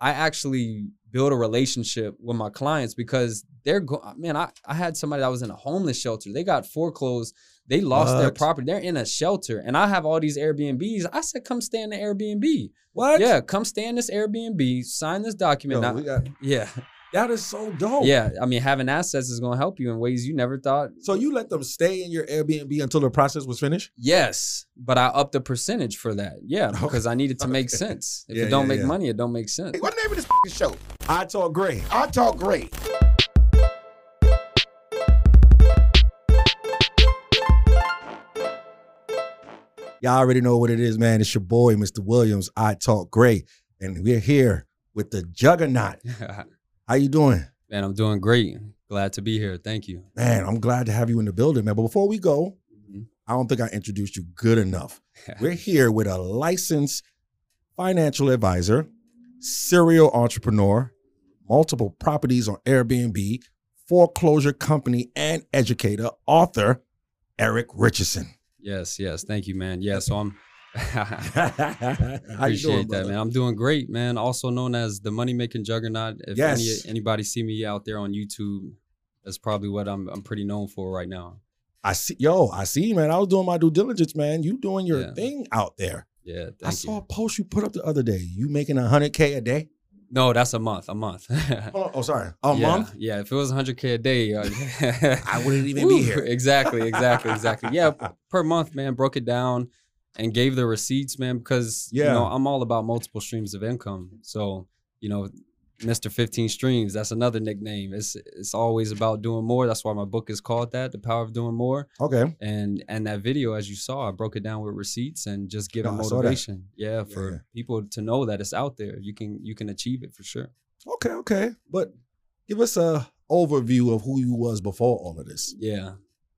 I actually build a relationship with my clients because I had somebody that was in a homeless shelter. They got foreclosed. They lost their property. They're in a shelter. And I have all these Airbnbs. I said, come stay in the Airbnb. What? Yeah, come stay in this Airbnb, sign this document. Yeah. That is so dope. Yeah, I mean, having assets is going to help you in ways you never thought. So you let them stay in your Airbnb until the process was finished? Yes, but I upped the percentage for that. Yeah, because I needed to make sense. If it don't make money, it don't make sense. Hey, what the name of this show? I Talk Great. I Talk Great. Y'all already know what it is, man. It's your boy, Mr. Williams, I Talk Great. And we're here with the Juggernaut. How you doing? Man, I'm doing great. Glad to be here. Thank you. Man, I'm glad to have you in the building, man. But before we go, I don't think I introduced you good enough. We're here with a licensed financial advisor, serial entrepreneur, multiple properties on Airbnb, foreclosure company and educator, author, Eric Richardson. Yes. Thank you, man. Yeah, so I'm How you doing, that, man. I'm doing great, man. Also known as the money making juggernaut. If anybody see me out there on YouTube, that's probably what I'm pretty known for right now. I see, man. I was doing my due diligence, man. You doing your thing out there. Yeah, I saw a post you put up the other day. You making $100K a day? No, that's a month. A month. Sorry. A month? Yeah, if it was $100K a day, I wouldn't even be here. Exactly. Yeah, per month, man. Broke it down and gave the receipts, man, because you know I'm all about multiple streams of income. So, you know, Mr. 15 Streams, that's another nickname. It's always about doing more. That's why my book is called that, The Power of Doing More. Okay. And that video, as you saw, I broke it down with receipts and just giving motivation. Yeah, for people to know that it's out there. You can achieve it for sure. Okay. But give us a overview of who you was before all of this. Yeah.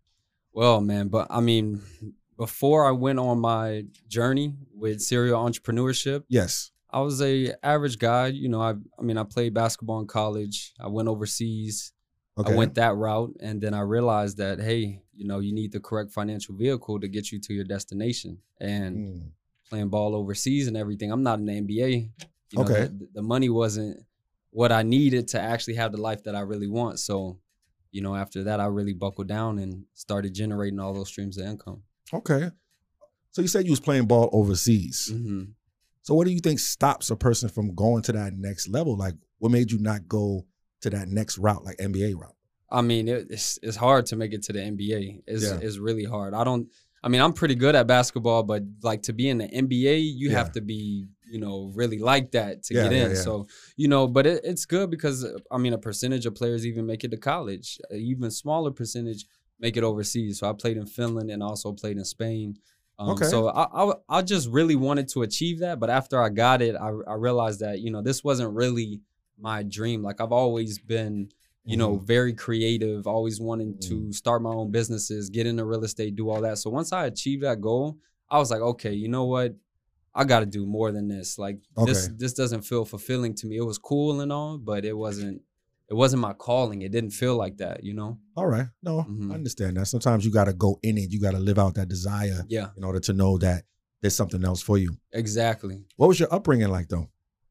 Well, man, but I mean, before I went on my journey with serial entrepreneurship, yes, I was a average guy. You know, I played basketball in college. I went overseas. Okay. I went that route. And then I realized that, hey, you know, you need the correct financial vehicle to get you to your destination. And playing ball overseas and everything, I'm not in the NBA. You know, the money wasn't what I needed to actually have the life that I really want. So, you know, after that, I really buckled down and started generating all those streams of income. Okay. So you said you was playing ball overseas. Mm-hmm. So what do you think stops a person from going to that next level? Like, what made you not go to that next route, like NBA route? I mean, it's hard to make it to the NBA. It's really hard. I'm pretty good at basketball, but like to be in the NBA, you have to be, you know, really like that to get in. Yeah. So, you know, but it's good because, I mean, a percentage of players even make it to college. An even smaller percentage make it overseas. So I played in Finland and also played in Spain. So I just really wanted to achieve that. But after I got it, I realized that, you know, this wasn't really my dream. Like I've always been, you know, very creative, always wanting to start my own businesses, get into real estate, do all that. So once I achieved that goal, I was like, okay, you know what? I got to do more than this. Like this doesn't feel fulfilling to me. It was cool and all, but it wasn't my calling. It didn't feel like that, you know? All right. No, I understand that. Sometimes you got to go in it. You got to live out that desire in order to know that there's something else for you. Exactly. What was your upbringing like, though?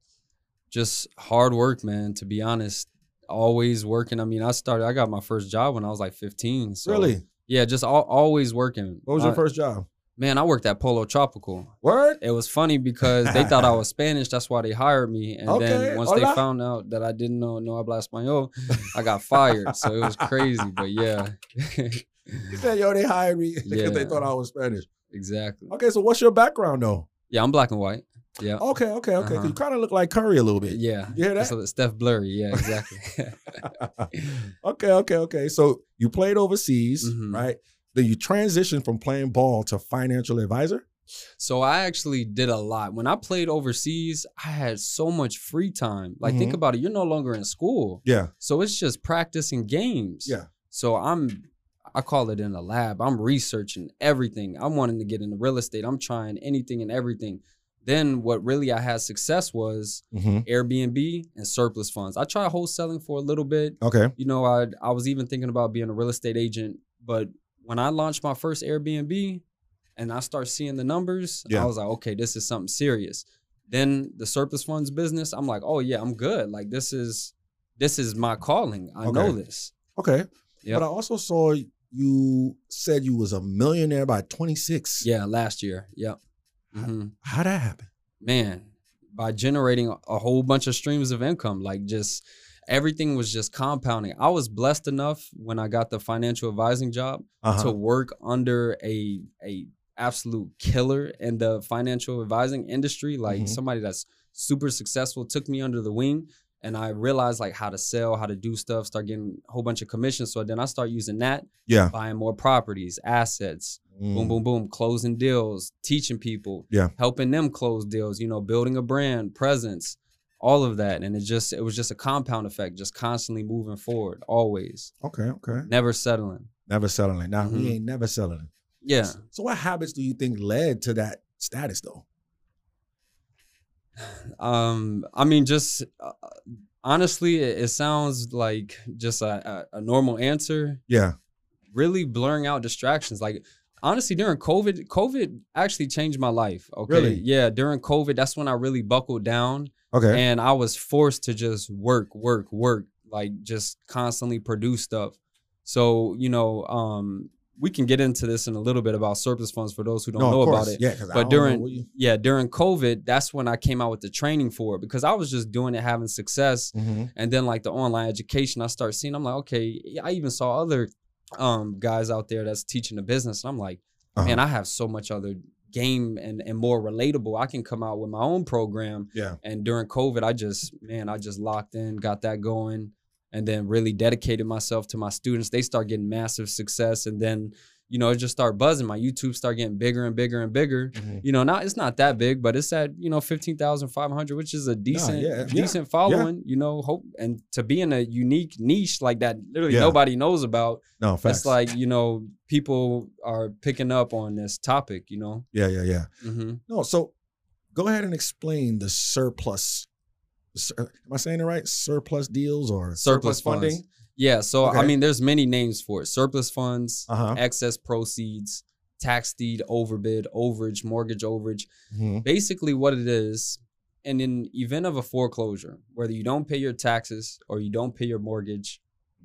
Just hard work, man, to be honest. Always working. I mean, I got my first job when I was like 15. So, really? Yeah, just always working. What was your first job? Man, I worked at Polo Tropical. Word? It was funny because they thought I was Spanish. That's why they hired me. And then once they found out that I didn't know habla español, I got fired. So it was crazy. But yeah. You said, yo, they hired me because they thought I was Spanish. Exactly. Okay, so what's your background, though? Yeah, I'm black and white. Yeah. Okay. You kind of look like Curry a little bit. Yeah. You hear that? So Steph Blurry. Yeah, exactly. Okay. So you played overseas, right? Then you transitioned from playing ball to financial advisor? So I actually did a lot. When I played overseas, I had so much free time. Like, think about it. You're no longer in school. Yeah. So it's just practicing games. Yeah. So I call it in a lab. I'm researching everything. I'm wanting to get into real estate. I'm trying anything and everything. Then what really I had success was Airbnb and surplus funds. I tried wholesaling for a little bit. Okay. You know, I was even thinking about being a real estate agent. But when I launched my first Airbnb and I start seeing the numbers, I was like, okay, this is something serious. Then the surplus funds business, I'm like, oh yeah, I'm good. Like this is my calling. I know this. Okay. Yep. But I also saw you said you was a millionaire by 26. Yeah, last year. Yep. How'd that happen? Man, by generating a whole bunch of streams of income, like just everything was just compounding. I was blessed enough when I got the financial advising job to work under a absolute killer in the financial advising industry, like somebody that's super successful, took me under the wing. And I realized like how to sell, how to do stuff, start getting a whole bunch of commissions. So then I start using that, buying more properties, assets, boom, boom, boom, closing deals, teaching people, helping them close deals, you know, building a brand, presence, all of that. And it was just a compound effect, just constantly moving forward, always. Okay. Never settling. Never settling. Now, we ain't never settling. Yeah. So what habits do you think led to that status though? I mean, just honestly, it sounds like just a normal answer. Yeah. Really blurring out distractions. Like, honestly, during COVID actually changed my life. Okay. Really? Yeah. During COVID, that's when I really buckled down. Okay. And I was forced to just work, like just constantly produce stuff. So, you know, we can get into this in a little bit about surplus funds for those who don't know about it. Yeah, but during COVID, that's when I came out with the training for it, because I was just doing it, having success. And then like the online education, I started seeing, I'm like, okay, I even saw other guys out there that's teaching the business. And I'm like, man, I have so much other game and more relatable. I can come out with my own program. Yeah. And during COVID, I just locked in, got that going. And then really dedicated myself to my students. They start getting massive success. And then, you know, it just started buzzing. My YouTube started getting bigger and bigger and bigger. You know, now it's not that big, but it's at, you know, 15,500, which is a decent following, you know, hope. And to be in a unique niche like that, literally nobody knows about. No, facts. It's like, you know, people are picking up on this topic, you know? Yeah. No, so go ahead and explain the surplus. Am I saying it right? Surplus deals or surplus funding? Funds. Yeah. So, I mean, there's many names for it. Surplus funds, excess proceeds, tax deed, overbid, overage, mortgage overage. Basically what it is, and in event of a foreclosure, whether you don't pay your taxes or you don't pay your mortgage,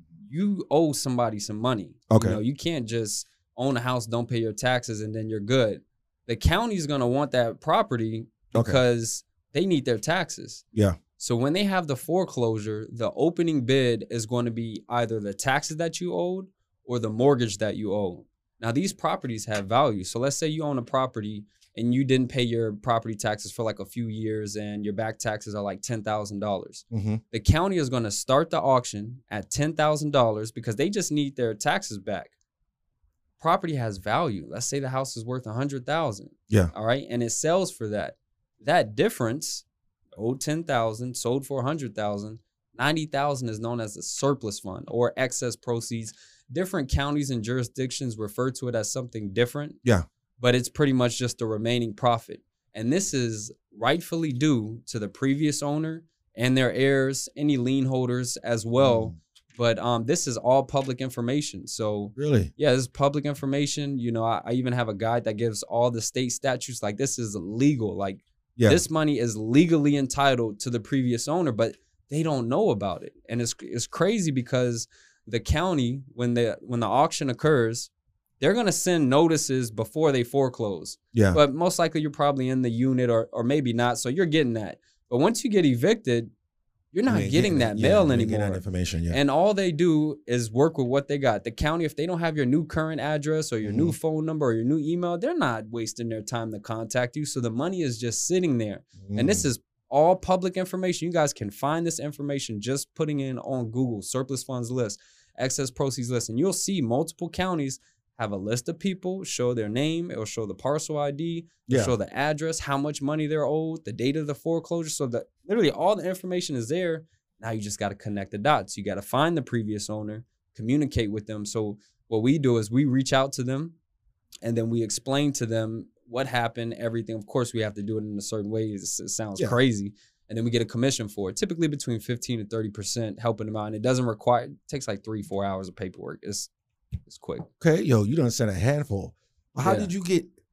you owe somebody some money. Okay. You know, you can't just own a house, don't pay your taxes, and then you're good. The county's going to want that property because they need their taxes. Yeah. So when they have the foreclosure, the opening bid is going to be either the taxes that you owed or the mortgage that you owe. Now, these properties have value. So let's say you own a property and you didn't pay your property taxes for like a few years and your back taxes are like $10,000. The county is going to start the auction at $10,000 because they just need their taxes back. Property has value. Let's say the house is worth $100,000. Yeah. All right. And it sells for that. That difference, owed $10,000, sold for $100,000, $90,000 is known as a surplus fund or excess proceeds. Different counties and jurisdictions refer to it as something different. Yeah. But it's pretty much just the remaining profit. And this is rightfully due to the previous owner and their heirs, any lien holders as well. But this is all public information. So really, yeah, this is public information. You know, I even have a guide that gives all the state statutes. Like, this is legal. Like, this money is legally entitled to the previous owner, but they don't know about it. And it's crazy because the county, when the auction occurs, they're going to send notices before they foreclose. Yeah. But most likely you're probably in the unit or maybe not. So you're getting that. But once you get evicted, you're not getting that mail anymore. That information, And all they do is work with what they got. The county, if they don't have your new current address or your new phone number or your new email, they're not wasting their time to contact you. So the money is just sitting there. And this is all public information. You guys can find this information just putting in on Google, surplus funds list, excess proceeds list. And you'll see multiple counties have a list of people, show their name, it'll show the parcel ID, it'll show the address, how much money they're owed, the date of the foreclosure. So that literally all the information is there. Now you just got to connect the dots. You got to find the previous owner, communicate with them. So what we do is we reach out to them and then we explain to them what happened, everything. Of course, we have to do it in a certain way. It sounds crazy. And then we get a commission for it, typically between 15 to 30%, helping them out. And it doesn't require, it takes like 3-4 hours of paperwork. It's quick. Okay, yo, you done sent a handful. How did you get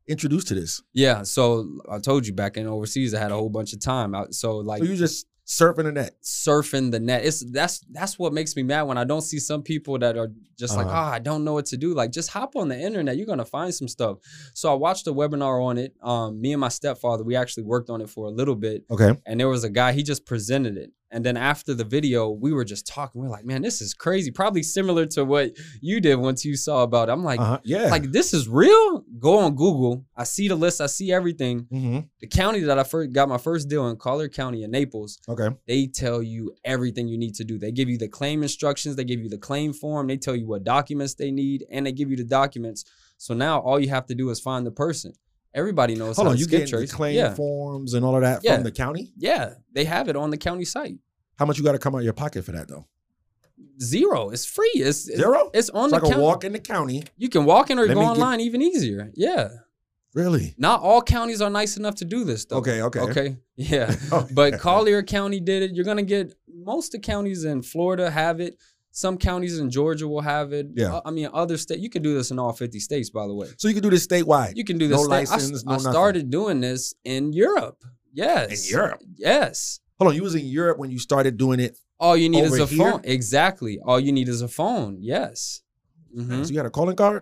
introduced to this? Yeah, so I told you back in overseas, I had a whole bunch of time. So you just surfing the net. Surfing the net. That's what makes me mad when I don't see some people that are just like, I don't know what to do. Like, just hop on the internet. You're gonna find some stuff. So I watched a webinar on it. Me and my stepfather, we actually worked on it for a little bit. Okay. And there was a guy, he just presented it. And then after the video, we were just talking. We're like, man, this is crazy. Probably similar to what you did once you saw about it. I'm like, like, this is real? Go on Google. I see the list. I see everything. The county that I got my first deal in, Collier County in Naples, they tell you everything you need to do. They give you the claim instructions. They give you the claim form. They tell you what documents they need, and they give you the documents. So now all you have to do is find the person. Everybody knows how to skip trace. Hold on, you get the claim forms and all of that from the county? Yeah, they have it on the county site. How much you got to come out of your pocket for that, though? Zero. It's free. It's zero? It's on the county. I can walk in the county. You can walk in or go online, even easier. Yeah. Really? Not all counties are nice enough to do this, though. Okay. Yeah. But Collier County did it. You're going to get, most of the counties in Florida have it. Some counties in Georgia will have it. Yeah. I mean, other states, you can do this in all 50 states, by the way. So you can do this statewide? You can do this. No license, I started doing this in Europe. Yes. In Europe? Yes. Hold on, you was in Europe when you started doing it? All you need is a phone. Exactly. All you need is a phone. Yes. So you got a calling card?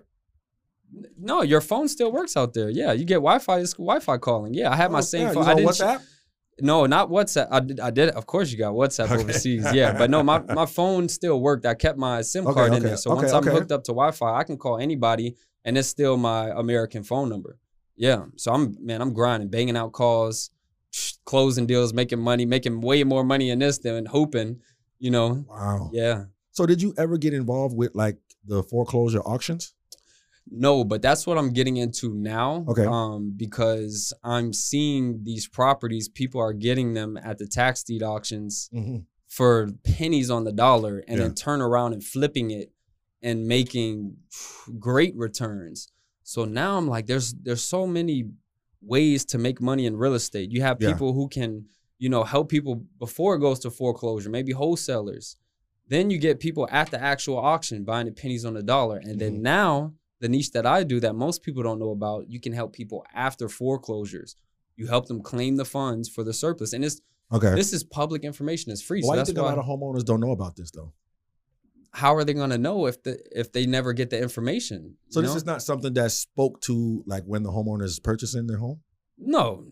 No, your phone still works out there. Yeah, you get Wi-Fi. It's Wi-Fi calling. Yeah, I have my same phone. You on WhatsApp? No, not WhatsApp. I did. Of course, you got WhatsApp overseas. Yeah, but no, my phone still worked. I kept my SIM card in there. So once I'm hooked up to Wi-Fi, I can call anybody, and it's still my American phone number. Yeah. So I'm grinding, banging out calls, closing deals, making money, making way more money in this than hooping. You know. Wow. Yeah. So did you ever get involved with like the foreclosure auctions? No, but that's what I'm getting into now. Okay. Because I'm seeing these properties, people are getting them at the tax deed auctions for pennies on the dollar, and then turn around and flipping it and making great returns. So now I'm like, there's so many ways to make money in real estate. You have people who can, help people before it goes to foreclosure, maybe wholesalers. Then you get people at the actual auction buying at pennies on the dollar. And then now, the niche that I do that most people don't know about, you can help people after foreclosures. You help them claim the funds for the surplus. And this is public information. It's free. Why do you think a lot of homeowners don't know about this, though? How are they going to know if they never get the information? So this is not something that spoke to like when the homeowner is purchasing their home? No.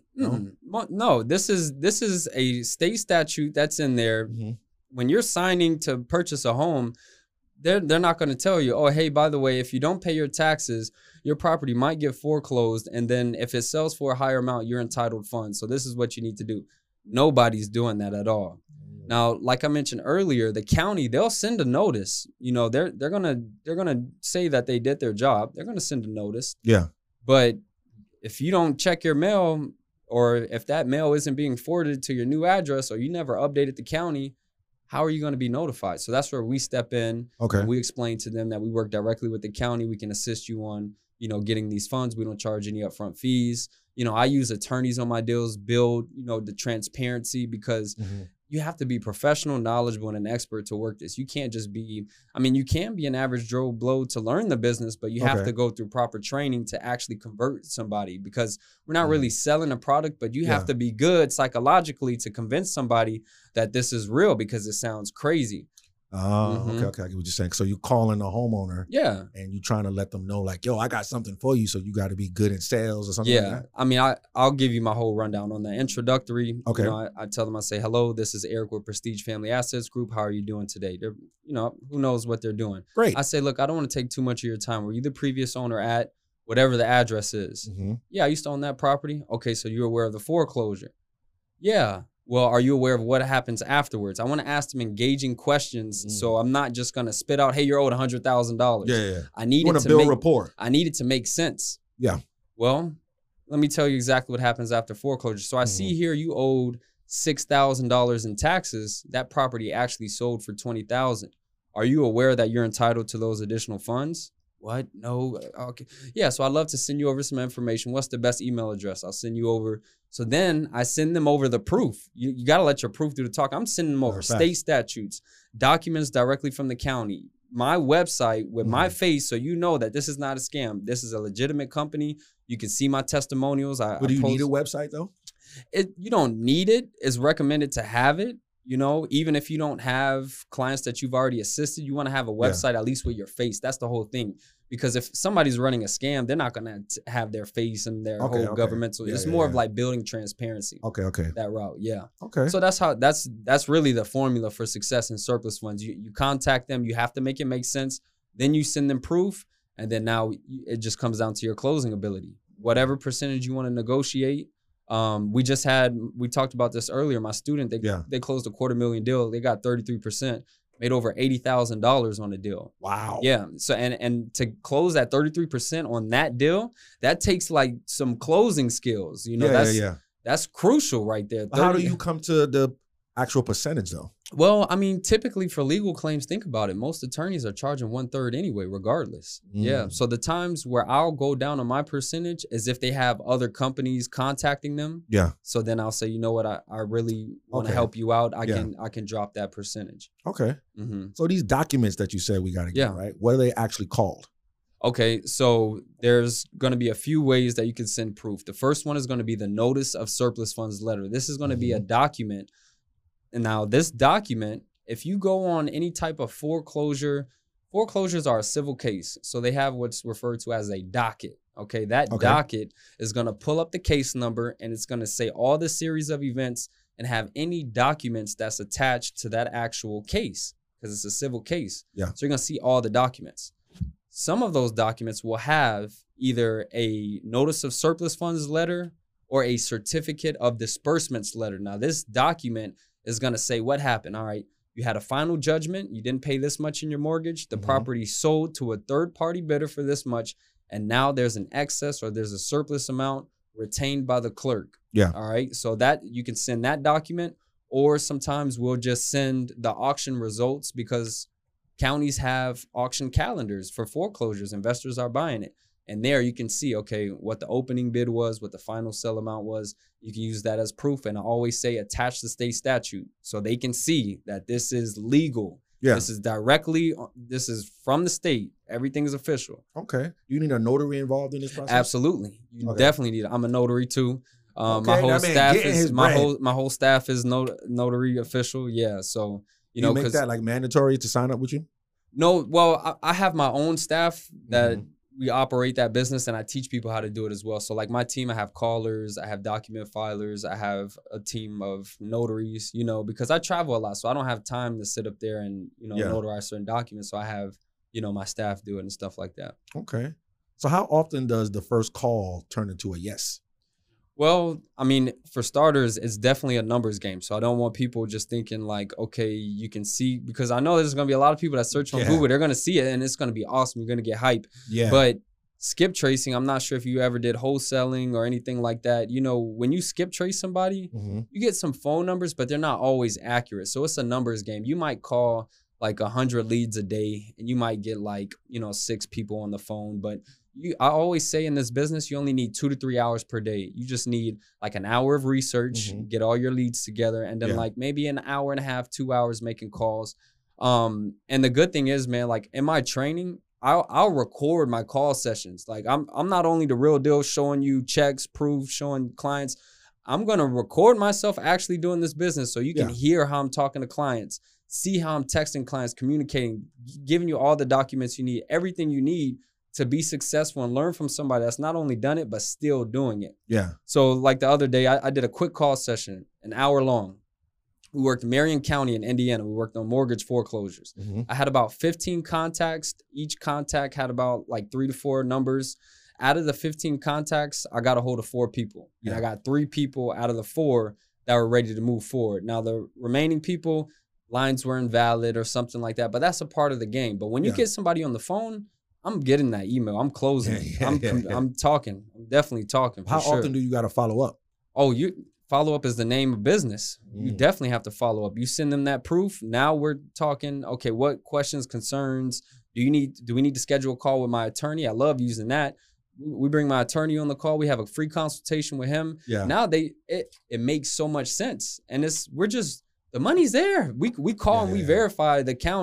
No. This is a state statute that's in there. When you're signing to purchase a home, they're not going to tell you, oh, hey, by the way, if you don't pay your taxes, your property might get foreclosed. And then if it sells for a higher amount, you're entitled funds. So this is what you need to do. Nobody's doing that at all. Now, like I mentioned earlier, the county, they'll send a notice. They're gonna say that they did their job. They're gonna send a notice. Yeah. But if you don't check your mail, or if that mail isn't being forwarded to your new address, or you never updated the county, how are you going to be notified? So that's where we step in. Okay. And we explain to them that we work directly with the county. We can assist you on, getting these funds. We don't charge any upfront fees. I use attorneys on my deals, build, the transparency, because you have to be professional, knowledgeable, and an expert to work this. You can't just be, you can be an average Joe Blow to learn the business, but you have to go through proper training to actually convert somebody, because we're not really selling a product, but you have to be good psychologically to convince somebody that this is real, because it sounds crazy. Oh, okay. I get what you're saying. So you're calling the homeowner. Yeah. And you're trying to let them know, like, yo, I got something for you. So you got to be good in sales or something like that. I'll give you my whole rundown on the introductory. Okay. I tell them, I say, hello, this is Eric with Prestige Family Assets Group. How are you doing today? They're, who knows what they're doing. Great. I say, look, I don't want to take too much of your time. Were you the previous owner at whatever the address is? Yeah, I used to own that property. Okay, so you're aware of the foreclosure. Yeah. Well, are you aware of what happens afterwards? I want to ask them engaging questions, so I'm not just going to spit out, hey, you're owed $100,000. Yeah. I need to build rapport. I need it to make sense. Yeah. Well, let me tell you exactly what happens after foreclosure. So I see here you owed $6,000 in taxes. That property actually sold for $20,000. Are you aware that you're entitled to those additional funds? What? No. Okay. Yeah. So I'd love to send you over some information. What's the best email address? I'll send you over. So then I send them over the proof. You got to let your proof do the talk. I'm sending them over state statutes, documents directly from the county, my website with my face, so you know that this is not a scam. This is a legitimate company. You can see my testimonials. But do you need a website though? You don't need it. It's recommended to have it. You know, even if you don't have clients that you've already assisted, you want to have a website at least with your face. That's the whole thing. Because if somebody's running a scam, they're not going to have their face and their whole governmental. It's more of like building transparency. That route. Yeah. So that's really the formula for success in surplus funds. You contact them. You have to make it make sense. Then you send them proof. And then now it just comes down to your closing ability. Whatever percentage you want to negotiate. We talked about this earlier. My student, they closed a $250,000 deal. They got 33%, made over $80,000 on the deal. Wow. Yeah. So, and to close that 33% on that deal, that takes like some closing skills, you know, that's crucial right there. How do you come to the actual percentage though? Well, I mean, typically for legal claims, think about it. Most attorneys are charging 1/3 anyway, regardless. Yeah. So the times where I'll go down on my percentage is if they have other companies contacting them. Yeah. So then I'll say, you know what, I really want to help you out. I can drop that percentage. Okay. So these documents that you said we got to get, right? What are they actually called? Okay, so there's going to be a few ways that you can send proof. The first one is going to be the Notice of Surplus Funds letter. This is going to be a document. And now this document, if you go on any type of foreclosures are a civil case. So they have what's referred to as a docket. Okay, that docket is going to pull up the case number and it's going to say all the series of events and have any documents that's attached to that actual case because it's a civil case. Yeah. So you're going to see all the documents. Some of those documents will have either a Notice of Surplus Funds letter or a Certificate of Disbursements letter. Now, this document is going to say what happened. All right, you had a final judgment. You didn't pay this much in your mortgage. The property sold to a third-party bidder for this much, and now there's an excess or there's a surplus amount retained by the clerk. Yeah. All right, so that you can send that document, or sometimes we'll just send the auction results because counties have auction calendars for foreclosures. Investors are buying it. And there you can see, okay, what the opening bid was, what the final sell amount was. You can use that as proof. And I always say attach the state statute so they can see that this is legal. Yeah. This is from the state. Everything is official. Okay. Do you need a notary involved in this process? Absolutely. You definitely need it. I'm a notary too. My whole staff is notary official. Yeah. So, you know, make that like mandatory to sign up with you? No. Well, I have my own staff that we operate that business, and I teach people how to do it as well. So like my team, I have callers, I have document filers, I have a team of notaries, you know, because I travel a lot. So I don't have time to sit up there and, you know, notarize certain documents. So I have, you know, my staff do it and stuff like that. Okay. So how often does the first call turn into a yes? Well, I mean, for starters, it's definitely a numbers game. So I don't want people just thinking like, okay, you can see, because I know there's going to be a lot of people that search on Google. They're going to see it and it's going to be awesome. You're going to get hype. Yeah. But skip tracing, I'm not sure if you ever did wholesaling or anything like that. You know, when you skip trace somebody, you get some phone numbers, but they're not always accurate. So it's a numbers game. You might call like 100 leads a day and you might get like, you know, 6 people on the phone. But I always say in this business, you only need 2 to 3 hours per day. You just need like an hour of research, get all your leads together, and then like maybe an hour and a half, 2 hours making calls. And the good thing is, man, like in my training, I'll record my call sessions. Like I'm not only the real deal showing you checks, proof, showing clients. I'm going to record myself actually doing this business so you can hear how I'm talking to clients, see how I'm texting clients, communicating, giving you all the documents you need, everything you need to be successful and learn from somebody that's not only done it, but still doing it. Yeah. So like the other day, I did a quick call session, an hour long. We worked in Marion County in Indiana. We worked on mortgage foreclosures. I had about 15 contacts. Each contact had about like 3 to 4 numbers. Out of the 15 contacts, I got a hold of 4 people. And I got 3 people out of the 4 that were ready to move forward. Now, the remaining people, lines were invalid or something like that, but that's a part of the game. But when you get somebody on the phone, I'm getting that email. I'm closing. I'm talking. I'm definitely talking. How often do you got to follow up? Oh, follow up is the name of business. You definitely have to follow up. You send them that proof. Now we're talking, okay, what questions, concerns do we need to schedule a call with my attorney? I love using that. We bring my attorney on the call. We have a free consultation with him. Yeah. Now it makes so much sense. And the money's there. We call and we verify the county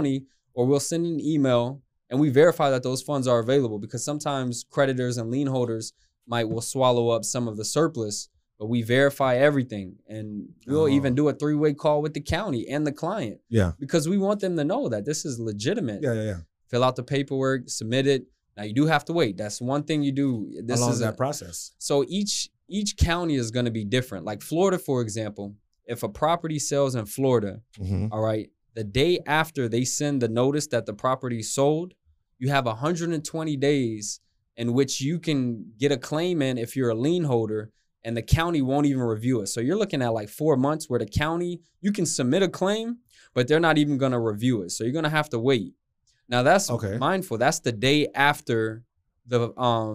or we'll send an email and we verify that those funds are available, because sometimes creditors and lien holders will swallow up some of the surplus, but we verify everything, and we'll even do a 3-way call with the county and the client. Yeah. Because we want them to know that this is legitimate. Yeah. Fill out the paperwork, submit it. Now you do have to wait. That's one thing you do. How long is that process? So each county is going to be different. Like Florida, for example, if a property sells in Florida, all right, the day after they send the notice that the property sold, you have 120 days in which you can get a claim in if you're a lien holder, and the county won't even review it. So you're looking at like 4 months where the county, you can submit a claim, but they're not even going to review it. So you're going to have to wait. Now that's mindful. That's the day after the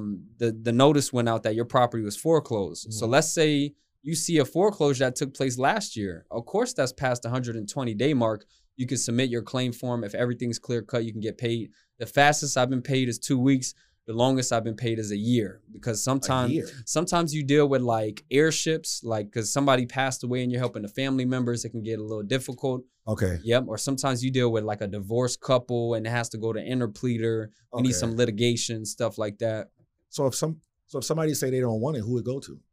notice went out that your property was foreclosed. So let's say you see a foreclosure that took place last year. Of course, that's past the 120-day mark. You can submit your claim form. If everything's clear cut, you can get paid. The fastest I've been paid is 2 weeks. The longest I've been paid is a year, because sometimes you deal with like airships, like because somebody passed away and you're helping the family members, it can get a little difficult. Okay. Yep. Or sometimes you deal with like a divorced couple and it has to go to interpleader. You need some litigation, stuff like that. So if somebody say they don't want it, who would go to?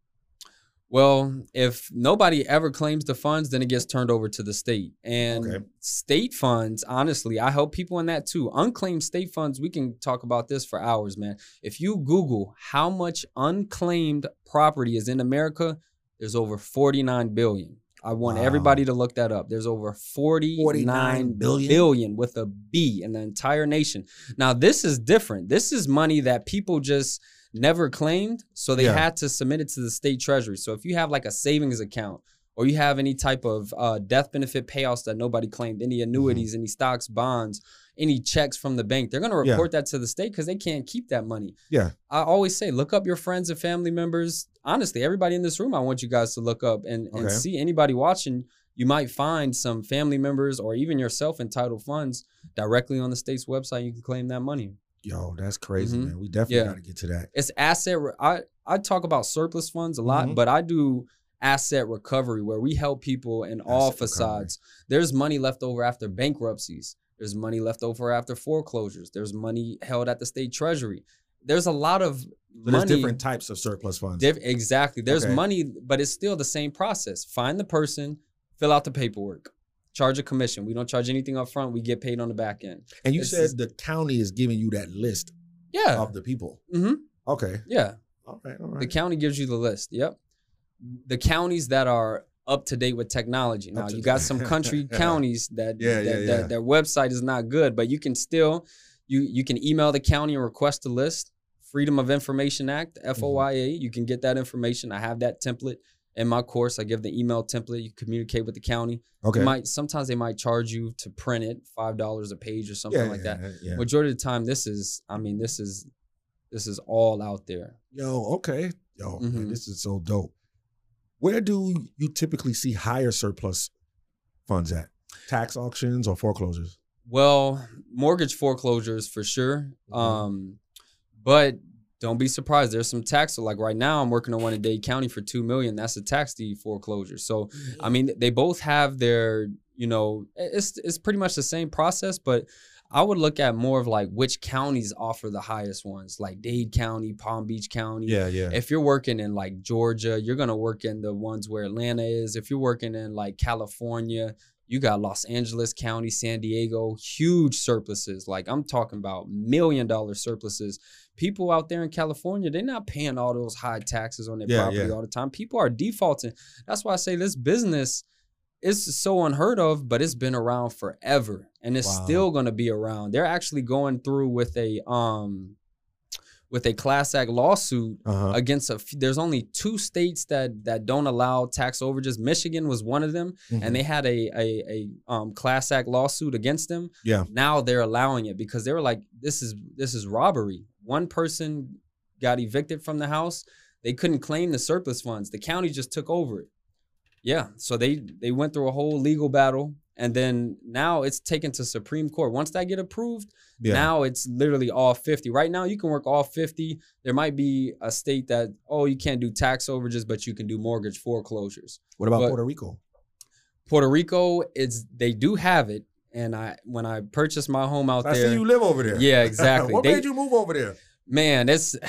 Well, if nobody ever claims the funds, then it gets turned over to the state. And state funds, honestly, I help people in that too. Unclaimed state funds, we can talk about this for hours, man. If you Google how much unclaimed property is in America, there's over 49 billion. I want everybody to look that up. There's over 49 billion with a B in the entire nation. Now, this is different. This is money that people just never claimed, so they had to submit it to the state treasury. So if you have like a savings account, or you have any type of death benefit payouts that nobody claimed, any annuities, any stocks, bonds, any checks from the bank, they're going to report that to the state because they can't keep that money. Yeah. I always say, look up your friends and family members. Honestly, everybody in this room, I want you guys to look up and see. Anybody watching, you might find some family members or even yourself entitled funds directly on the state's website. You can claim that money. Yo, that's crazy, man. We definitely got to get to that. It's asset. I talk about surplus funds a lot, but I do asset recovery where we help people in all facades. There's money left over after bankruptcies. There's money left over after foreclosures. There's money held at the state treasury. There's a lot of money. There's different types of surplus funds. Exactly. There's money, but it's still the same process. Find the person, fill out the paperwork. Charge a commission. We don't charge anything up front. We get paid on the back end. And you said the county is giving you that list of the people. Okay. Yeah. All right. The county gives you the list. Yep. The counties that are up to date with technology. Now, you got some country counties that their website is not good, but you can still, you can email the county and request a list. Freedom of Information Act, FOIA. You can get that information. I have that template. In my course, I give the email template. You communicate with the county. Okay. Sometimes they might charge you to print it, $5 a page or something like that. Yeah. Majority of the time, this is all out there. Yo, okay. Yo, man, this is so dope. Where do you typically see higher surplus funds at? Tax auctions or foreclosures? Well, mortgage foreclosures for sure. But don't be surprised. There's some tax. So like right now, I'm working on one in Dade County for $2 million. That's a tax deed foreclosure. So, I mean, they both have their, it's pretty much the same process, but I would look at more of like which counties offer the highest ones, like Dade County, Palm Beach County. Yeah. If you're working in like Georgia, you're going to work in the ones where Atlanta is. If you're working in like California, you got Los Angeles County, San Diego, huge surpluses. Like I'm talking about $1 million surpluses. People out there in California, they're not paying all those high taxes on their property all the time. People are defaulting. That's why I say this business is so unheard of, but it's been around forever and it's still going to be around. They're actually going through with a class act lawsuit against there's only 2 states that don't allow tax overages. Michigan was one of them, and they had a class act lawsuit against them. Yeah. Now they're allowing it because they were like, this is robbery. One person got evicted from the house. They couldn't claim the surplus funds. The county just took over it. Yeah. So they went through a whole legal battle. And then now it's taken to Supreme Court. Once that get approved, now it's literally all 50. Right now, you can work all 50. There might be a state that, you can't do tax overages, but you can do mortgage foreclosures. What about Puerto Rico? Puerto Rico, they do have it. And when I purchased my home out there. I see you live over there. Yeah, exactly. What made you move over there? Man,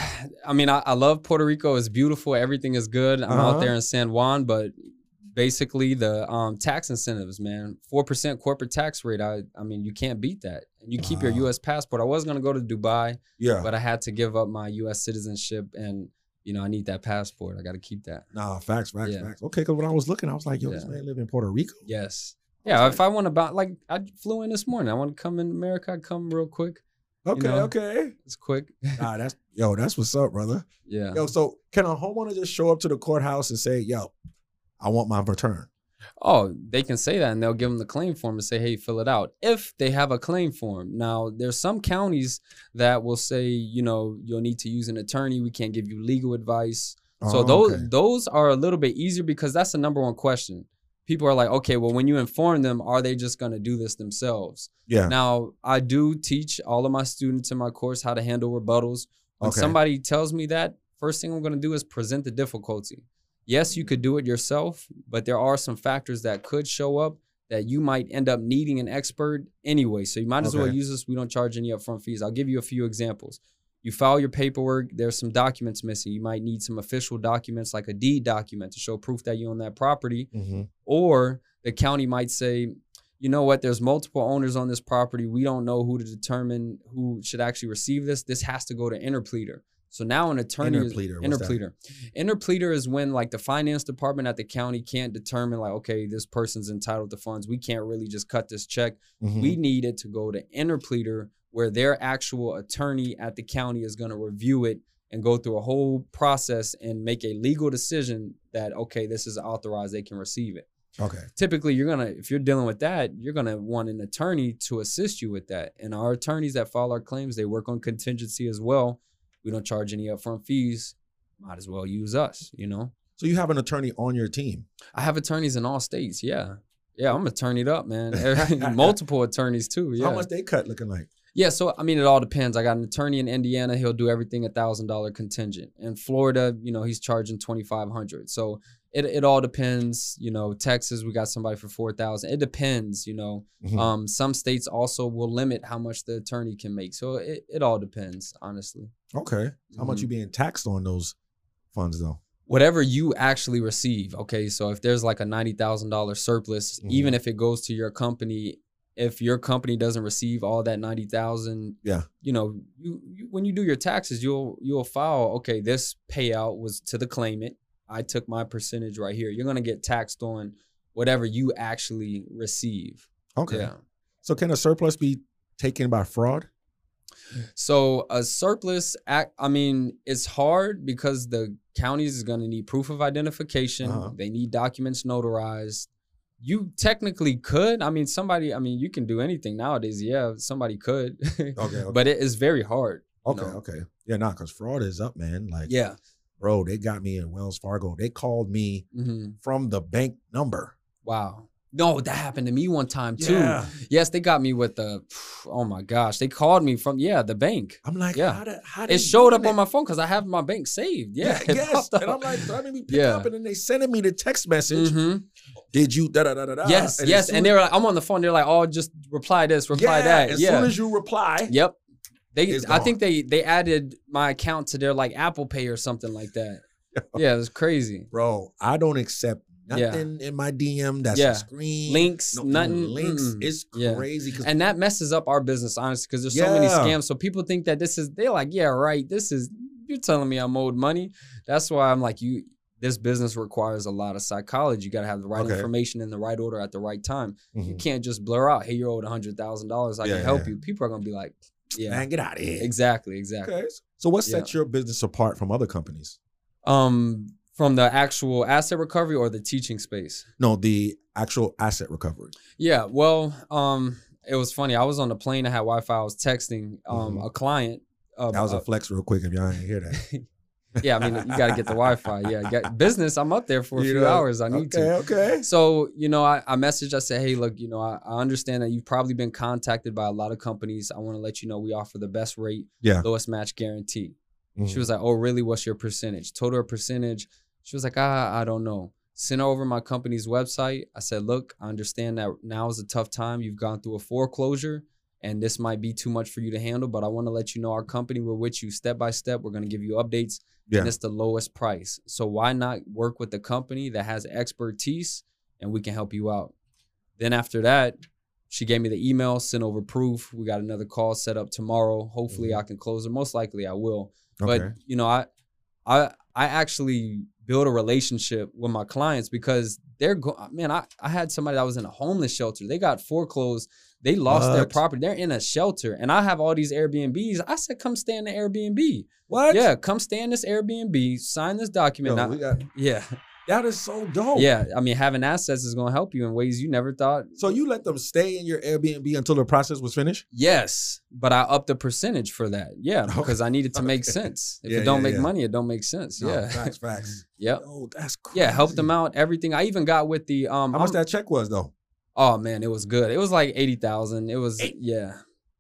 I love Puerto Rico. It's beautiful. Everything is good. I'm out there in San Juan, but basically the tax incentives, man, 4% corporate tax rate. I mean, you can't beat that. And you keep your U.S. passport. I was going to go to Dubai, but I had to give up my U.S. citizenship, and I need that passport. I got to keep that. Nah, facts. Okay, because when I was looking, I was like, yo, this man live in Puerto Rico. Yes. Yeah, if I want to I flew in this morning. I want to come in America. I'd come real quick. Okay. It's quick. That's what's up, brother. Yeah. Yo, so can a homeowner just show up to the courthouse and say, yo, I want my return? Oh, they can say that, and they'll give them the claim form and say, hey, fill it out, if they have a claim form. Now, there's some counties that will say, you'll need to use an attorney. We can't give you legal advice. So those are a little bit easier, because that's the number one question. People are like, okay, well, when you inform them, are they just going to do this themselves? Yeah. Now, I do teach all of my students in my course how to handle rebuttals. When somebody tells me that, first thing I'm going to do is present the difficulty. Yes, you could do it yourself, but there are some factors that could show up that you might end up needing an expert anyway. So you might as well use this. We don't charge any upfront fees. I'll give you a few examples. You file your paperwork, there's some documents missing. You might need some official documents, like a deed document, to show proof that you own that property. Or the county might say, you know what, there's multiple owners on this property. We don't know who to determine who should actually receive this. This has to go to interpleader. So now an attorney interpleader is when, like, the finance department at the county can't determine, like, okay, this person's entitled to funds. We can't really just cut this check. We need it to go to interpleader, where their actual attorney at the county is going to review it and go through a whole process and make a legal decision that, okay, this is authorized, they can receive it. Okay. Typically, if you're dealing with that, you're going to want an attorney to assist you with that. And our attorneys that file our claims, they work on contingency as well. We don't charge any upfront fees. Might as well use us, So you have an attorney on your team? I have attorneys in all states, yeah. Yeah, I'm attorneyed up, man. Multiple attorneys too, yeah. How much they cut looking like? Yeah, so, I mean, it all depends. I got an attorney in Indiana. He'll do everything $1,000 contingent. In Florida, he's charging $2,500. So it all depends. Texas, we got somebody for $4,000. It depends, Some states also will limit how much the attorney can make. So it all depends, honestly. Okay. How much you being taxed on those funds, though? Whatever you actually receive. Okay, so if there's like a $90,000 surplus, even if it goes to your company, if your company doesn't receive all that $90,000, when you do your taxes, you'll file, okay, this payout was to the claimant. I took my percentage right here. You're gonna get taxed on whatever you actually receive. Okay. Yeah. So can a surplus be taken by fraud? So a surplus, it's hard because the counties is gonna need proof of identification. They need documents notarized. You technically could. You can do anything nowadays. Yeah, somebody could. Okay. But it is very hard. Okay. Yeah, because fraud is up, man. Like, yeah, bro, they got me in Wells Fargo. They called me from the bank number. Wow. No, that happened to me one time too. Yeah. Yes, they got me with oh my gosh. They called me from, the bank. I'm like, how it showed up on my phone because I have my bank saved. Yeah. Yes. And I'm like, threatening me pick up, and then they sending me the text message. Did you da-da-da-da-da? Yes. And they were like, I'm on the phone. They're like, oh, just reply this, reply that. As soon as you reply. Yep. I think they added my account to their like Apple Pay or something like that. Yeah, it was crazy. Bro, I don't accept nothing in my DM that's a screen. Links, nothing. Links. It's crazy. And that messes up our business, honestly, because there's so many scams. So people think that they're like, yeah, right, you're telling me I'm owed money. That's why I'm like, this business requires a lot of psychology. You got to have the right information in the right order at the right time. You can't just blur out, hey, you're owed $100,000. I can help you. People are going to be like, man, get out of here. Exactly. Okay. So what sets your business apart from other companies? From the actual asset recovery or the teaching space? No, the actual asset recovery. Yeah, well, it was funny. I was on the plane. I had Wi-Fi. I was texting a client. That was a flex real quick if y'all didn't hear that. Yeah, you got to get the Wi-Fi. Yeah, business, I'm up there for a few hours. I need to. Okay. So, I messaged. I said, hey, look, I understand that you've probably been contacted by a lot of companies. I want to let you know we offer the best rate, lowest match guarantee. She was like, oh, really? What's your percentage? Told her a percentage. She was like, I don't know. sent over my company's website. I said, look, I understand that now is a tough time. You've gone through a foreclosure and this might be too much for you to handle, but I want to let you know our company, we're with you step by step. We're going to give you updates and it's the lowest price. So why not work with the company that has expertise and we can help you out? Then after that, she gave me the email, sent over proof. We got another call set up tomorrow. Hopefully I can close it. Most likely I will. Okay. But, you know, I actually build a relationship with my clients because I had somebody that was in a homeless shelter. They got foreclosed. They lost their property. They're in a shelter. And I have all these Airbnbs. I said, come stay in the Airbnb. What? Yeah, come stay in this Airbnb, sign this document. Yeah. That is so dope. Yeah, I mean, having assets is going to help you in ways you never thought. So you let them stay in your Airbnb until the process was finished? Yes, but I upped the percentage for that. Yeah, because I needed to make sense. If it don't make money, it don't make sense. No, facts. Yep. Oh, that's crazy. Yeah, helped them out, everything. I even got with the How much that check was though? Oh man, it was good. It was like 80,000. It was 80,000.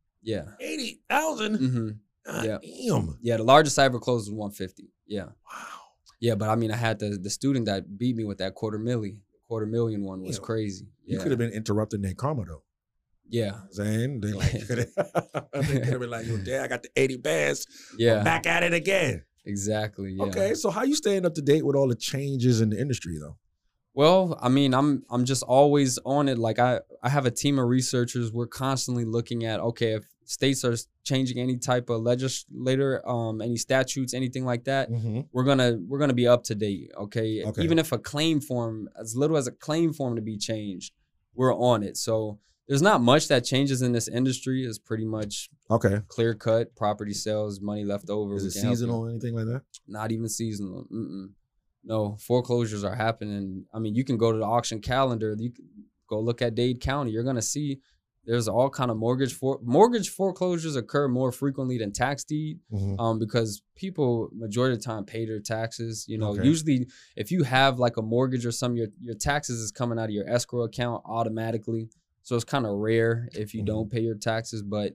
80,000. Yeah. Damn. Yeah, the largest I ever closed was 150. Yeah. Wow. Yeah, but I mean, I had the student that beat me with that $250,000 one was crazy. You could have been interrupting their karma though. Yeah. Saying they like could have been like, yo, Dad, I got the 80 bands. Yeah. I'm back at it again. Exactly. Yeah. Okay. So how you staying up to date with all the changes in the industry though? Well, I mean, I'm just always on it. Like I have a team of researchers. We're constantly looking at, okay, if states are changing any type of legislator, any statutes, anything like that, we're gonna be up to date. Okay? Even if a claim form, as little as a claim form to be changed, we're on it. So there's not much that changes in this industry. It's pretty much clear cut, property sales, money left over. Is it seasonal or anything like that? Not even seasonal. No, foreclosures are happening. I mean, you can go to the auction calendar. You can go look at Dade County. You're gonna see there's all kind of mortgage foreclosures occur more frequently than tax deed, because people majority of the time pay their taxes. You know, usually if you have like a mortgage or something, your taxes is coming out of your escrow account automatically. So it's kind of rare if you don't pay your taxes, but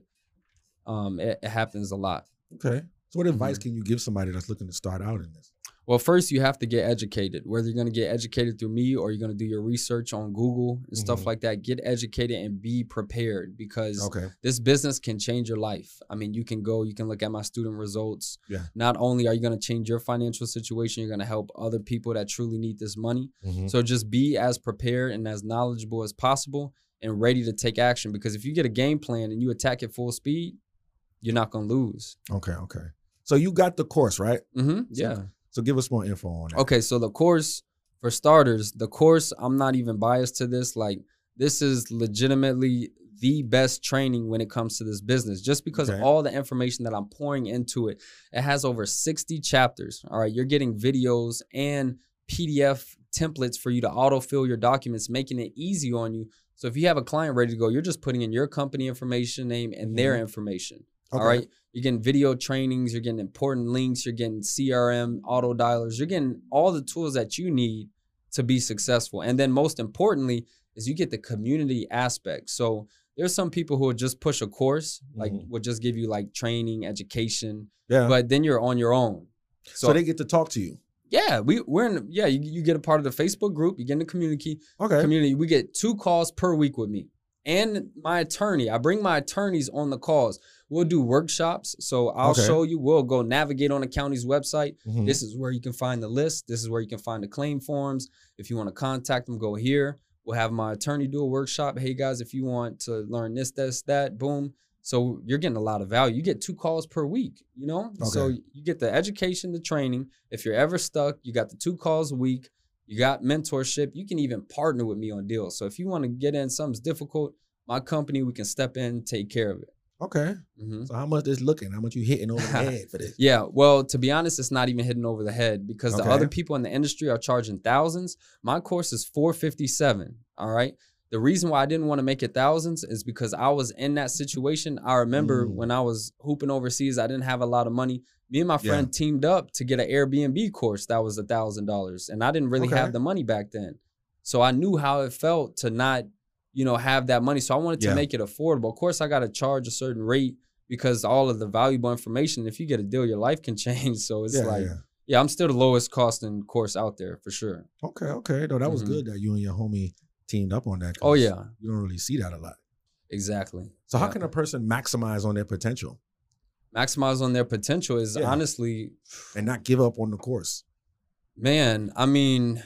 it happens a lot. Okay. So what advice can you give somebody that's looking to start out in this? Well, first you have to get educated. Whether you're going to get educated through me or you're going to do your research on Google and stuff like that, get educated and be prepared because this business can change your life. I mean, you can look at my student results. Yeah. Not only are you going to change your financial situation, you're going to help other people that truly need this money. So just be as prepared and as knowledgeable as possible and ready to take action, because if you get a game plan and you attack at full speed, you're not going to lose. Okay. So you got the course, right? Yeah. So give us more info on that. Okay, so the course, for starters, I'm not even biased to this. Like, this is legitimately the best training when it comes to this business, just because of all the information that I'm pouring into it. It has over 60 chapters. All right, you're getting videos and PDF templates for you to autofill your documents, making it easy on you. So if you have a client ready to go, you're just putting in your company information, name, and their information. All right. You're getting video trainings. You're getting important links. You're getting CRM, auto dialers. You're getting all the tools that you need to be successful. And then most importantly is you get the community aspect. So there's some people who will just push a course, like will just give you like training, education. Yeah. But then you're on your own. So they get to talk to you. Yeah, we're in. Yeah, you get a part of the Facebook group. You get in the community. Community. We get 2 calls per week with me and my attorney. I bring my attorneys on the calls. We'll do workshops. So I'll show you. We'll go navigate on the county's website. This is where you can find the list. This is where you can find the claim forms. If you want to contact them, go here. We'll have my attorney do a workshop. Hey guys, if you want to learn this, that, boom. So you're getting a lot of value. You get 2 calls per week, you know? So you get the education, the training. If you're ever stuck, you got the 2 calls a week. You got mentorship. You can even partner with me on deals. So if you want to get in something's difficult, my company, we can step in, take care of it. Okay. So how much is looking? How much you hitting over the head for this? Yeah. Well, to be honest, it's not even hitting over the head because the other people in the industry are charging thousands. My course is $457. All right. The reason why I didn't want to make it thousands is because I was in that situation. I remember when I was hooping overseas, I didn't have a lot of money. Me and my friend teamed up to get an Airbnb course that was $1,000. And I didn't really have the money back then. So I knew how it felt to not, have that money. So I wanted to make it affordable. Of course, I got to charge a certain rate because all of the valuable information, if you get a deal, your life can change. So it's Yeah, I'm still the lowest costing course out there for sure. Okay. No, that was good that you and your homie teamed up on that. Oh yeah. You don't really see that a lot. Exactly. So how can a person maximize on their potential? Maximize on their potential is honestly, and not give up on the course. Man, I mean,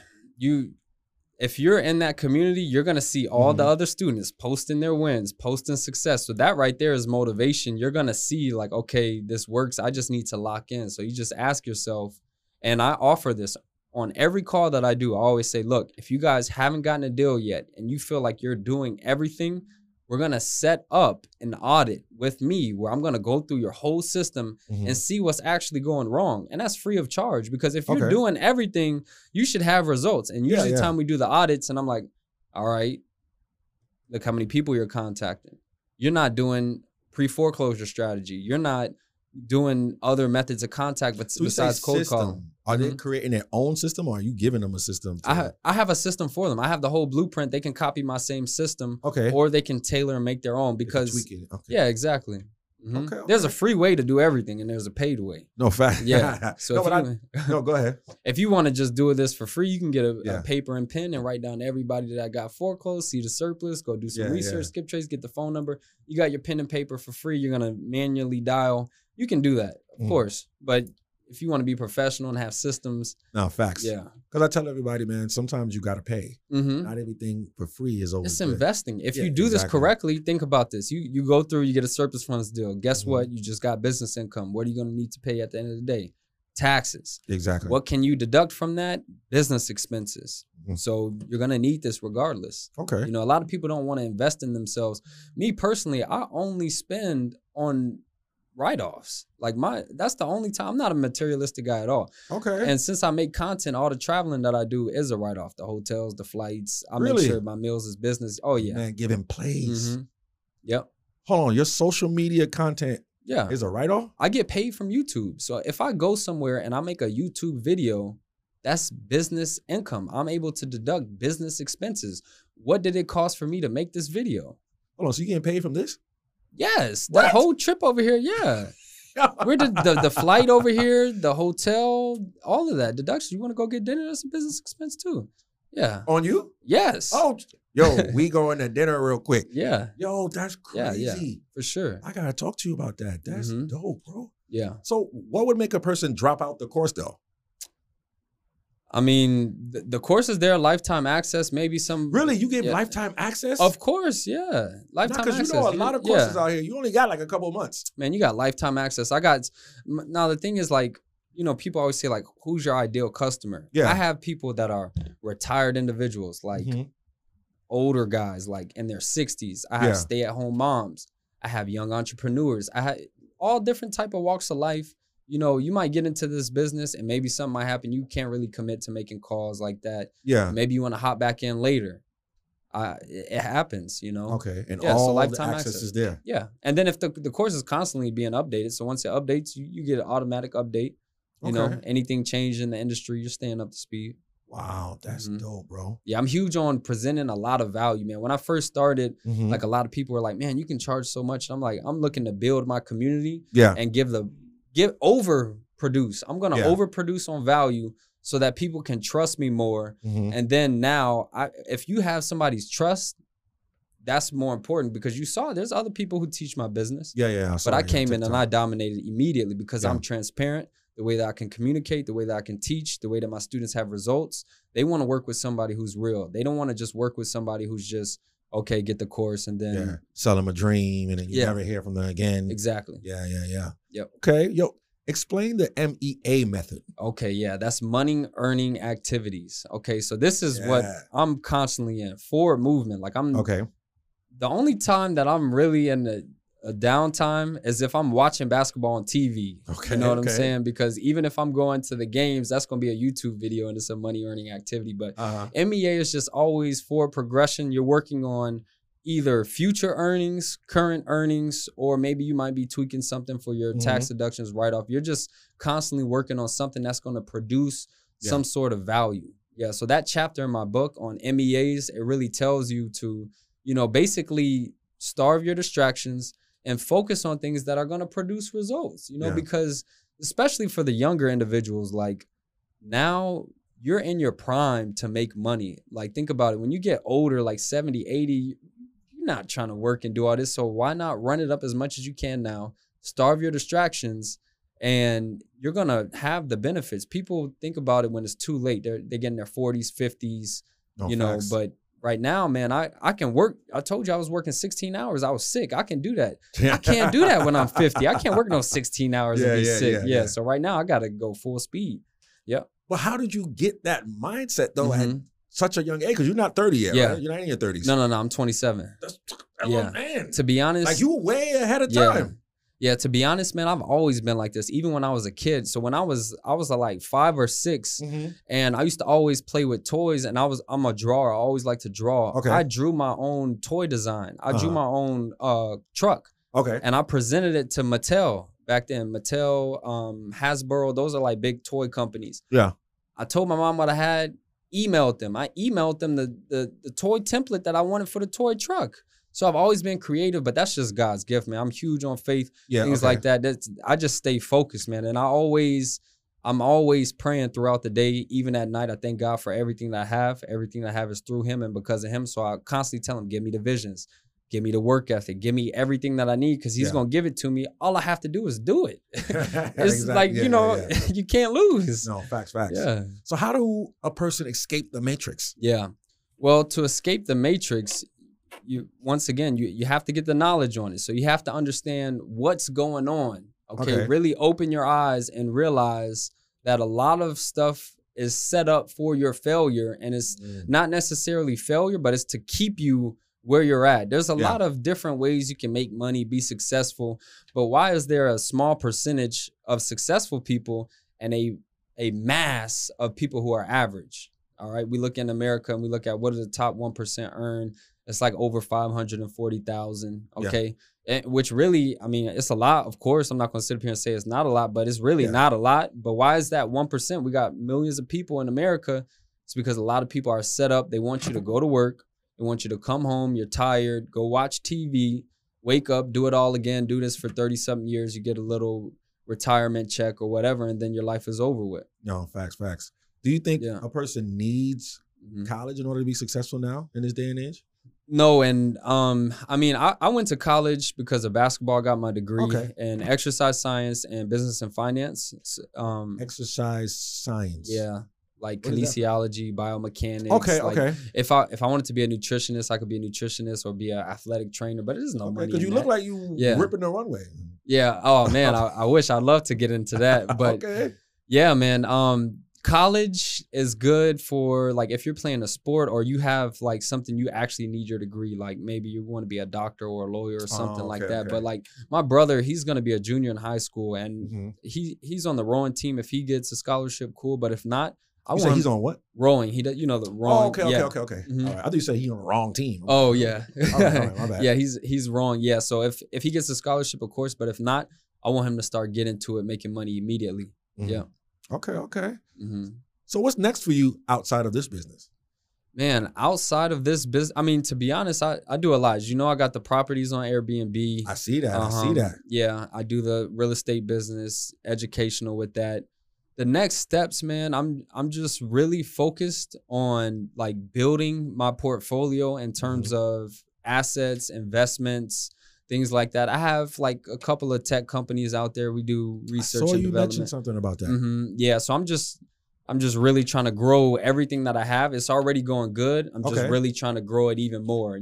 if you're in that community, you're going to see all the other students posting their wins, posting success. So that right there is motivation. You're going to see like, okay, this works. I just need to lock in. So you just ask yourself, and I offer this on every call that I do. I always say, look, if you guys haven't gotten a deal yet and you feel like you're doing everything, we're going to set up an audit with me where I'm going to go through your whole system and see what's actually going wrong. And that's free of charge, because if you're doing everything, you should have results. And usually the time we do the audits, and I'm like, all right, look how many people you're contacting. You're not doing pre-foreclosure strategy. You're not doing other methods of contact besides cold calling. Are they creating their own system, or are you giving them a system? I have a system for them. I have the whole blueprint. They can copy my same system, okay, or they can tailor and make their own, because tweak it. Okay. Yeah, exactly. Okay. There's a free way to do everything, and there's a paid way. No fact. Yeah. So no, go ahead. If you want to just do this for free, you can get a paper and pen and write down everybody that got foreclosed, see the surplus, go do some research, skip trace, get the phone number. You got your pen and paper for free. You're gonna manually dial. You can do that, of course, but if you want to be professional and have systems. No, facts. Yeah. Because I tell everybody, man, sometimes you got to pay. Not everything for free is always It's investing. If you do this correctly, think about this. You go through, you get a surplus funds deal. Guess what? You just got business income. What are you going to need to pay at the end of the day? Taxes. Exactly. What can you deduct from that? Business expenses. So you're going to need this regardless. Okay. You know, a lot of people don't want to invest in themselves. Me personally, I only spend on write-offs. Like that's the only time. I'm not a materialistic guy at all. Okay. And since I make content, all the traveling that I do is a write-off. The hotels, the flights. I make sure my meals is business. Oh yeah. Man, giving plays. Yep. Hold on. Your social media content is a write-off? I get paid from YouTube. So if I go somewhere and I make a YouTube video, that's business income. I'm able to deduct business expenses. What did it cost for me to make this video? Hold on. So you getting paid from this? Yes, that whole trip over here, yeah. We're the flight over here, the hotel, all of that deduction. You want to go get dinner? That's a business expense too. Yeah. On you? Yes. Oh, yo, we going to dinner real quick. Yeah. Yo, that's crazy. Yeah, for sure. I gotta talk to you about that. That's dope, bro. Yeah. So, what would make a person drop out the course though? I mean, the course is there, lifetime access, maybe some. Really? You give lifetime access? Of course, yeah. Lifetime access. Because you know a lot of courses out here, you only got like a couple of months. Man, you got lifetime access. Now the thing is like, you know, people always say like, who's your ideal customer? Yeah. I have people that are retired individuals, like older guys, like in their 60s. I have stay-at-home moms. I have young entrepreneurs. I have all different type of walks of life. You know, you might get into this business and maybe something might happen. You can't really commit to making calls like that. Yeah. Maybe you want to hop back in later. It happens, you know. Okay. And all so lifetime the access is there. Yeah. And then if the course is constantly being updated, so once it updates, you get an automatic update. You know, anything changed in the industry, you're staying up to speed. Wow, that's dope, bro. Yeah, I'm huge on presenting a lot of value, man. When I first started, like a lot of people were like, man, you can charge so much. And I'm like, I'm looking to build my community and overproduce. I'm going to overproduce on value so that people can trust me more. And then now, if you have somebody's trust, that's more important, because you saw there's other people who teach my business. Yeah. But I came in and I dominated immediately because I'm transparent. The way that I can communicate, the way that I can teach, the way that my students have results. They want to work with somebody who's real. They don't want to just work with somebody who's just, okay, get the course and then sell them a dream and then you never hear from them again. Exactly. Yeah. Yep. Okay, yo, explain the MEA method. Okay, yeah, that's money earning activities. Okay, so this is what I'm constantly in. Forward movement. Like the only time that I'm really in a downtime is if I'm watching basketball on TV. Okay, you know what I'm saying? Because even if I'm going to the games, that's going to be a YouTube video and it's a money earning activity. But MEA is just always forward progression. You're working on either future earnings, current earnings, or maybe you might be tweaking something for your tax deductions write-off. You're just constantly working on something that's going to produce some sort of value. Yeah, so that chapter in my book on MEAs, it really tells you to, you know, basically starve your distractions and focus on things that are going to produce results, you know, because especially for the younger individuals, like now you're in your prime to make money. Like, think about it. When you get older, like 70, 80, you're not trying to work and do all this. So why not run it up as much as you can now, starve your distractions, and you're going to have the benefits. People think about it when it's too late. They're getting their 40s, 50s, you know, but right now, man, I can work. I told you I was working 16 hours. I was sick. I can do that. I can't do that when I'm 50. I can't work no 16 hours and be sick. Yeah. So right now I got to go full speed. Yep. Well, how did you get that mindset though at such a young age? Because you're not 30 yet, right? You're not in your 30s. No, I'm 27. That's man. To be honest, like, you were way ahead of time. Yeah, to be honest, man, I've always been like this, even when I was a kid. So when I was like 5 or 6, and I used to always play with toys, and I'm a drawer. I always like to draw. Okay. I drew my own toy design. I drew my own truck. Okay. And I presented it to Mattel back then. Mattel, Hasbro, those are like big toy companies. Yeah. I told my mom what I had, emailed them. I emailed them the toy template that I wanted for the toy truck. So I've always been creative, but that's just God's gift, man. I'm huge on faith, things like that. I just stay focused, man. And I'm always praying throughout the day, even at night. I thank God for everything that I have. Everything that I have is through him and because of him. So I constantly tell him, give me the visions, give me the work ethic, give me everything that I need, because he's going to give it to me. All I have to do is do it. It's like, you know, you can't lose. No, facts. Yeah. So how do a person escape the matrix? Yeah. Well, to escape the matrix, you have to get the knowledge on it. So you have to understand what's going on. Okay. Really open your eyes and realize that a lot of stuff is set up for your failure, and it's not necessarily failure, but it's to keep you where you're at. There's a lot of different ways you can make money, be successful, but why is there a small percentage of successful people and a mass of people who are average? All right. We look in America and we look at what do the top 1% earn. It's like over 540,000. Okay. And, which really, I mean, it's a lot. Of course, I'm not going to sit up here and say it's not a lot, but it's really not a lot. But why is that 1%? We got millions of people in America. It's because a lot of people are set up. They want you to go to work. They want you to come home. You're tired. Go watch TV. Wake up. Do it all again. Do this for 30-something years. You get a little retirement check or whatever, and then your life is over with. No, facts. Do you think a person needs college in order to be successful now in this day and age? No, and I mean, I went to college because of basketball. I got my degree in exercise science and business and finance. Exercise science. Yeah, like kinesiology, biomechanics. Okay. If I wanted to be a nutritionist, I could be a nutritionist or be an athletic trainer, but there's no money. Because you look like you ripping the runway. Yeah. Oh man, I wish. I'd love to get into that, but yeah, man. College is good for, like, if you're playing a sport or you have like something you actually need your degree, like maybe you want to be a doctor or a lawyer or something like that. But like my brother, he's going to be a junior in high school, and he's on the rowing team. If he gets a scholarship, cool. But if not, he's on what? Rowing. He does, the rowing. Okay. All right. I thought you said he's on the wrong team. Oh yeah. All right, my bad. Yeah, he's wrong. Yeah. So if he gets a scholarship, of course. But if not, I want him to start getting to it, making money immediately. Yeah. Okay. So what's next for you outside of this business? Man, outside of this business, I mean, to be honest, I do a lot. I got the properties on Airbnb. I see that. Yeah, I do the real estate business, educational with that. The next steps, man, I'm just really focused on like building my portfolio in terms of assets, investments, things like that. I have like a couple of tech companies out there. We do research and development. I saw you mention something about that. Yeah, so I'm just really trying to grow everything that I have. It's already going good. I'm just really trying to grow it even more.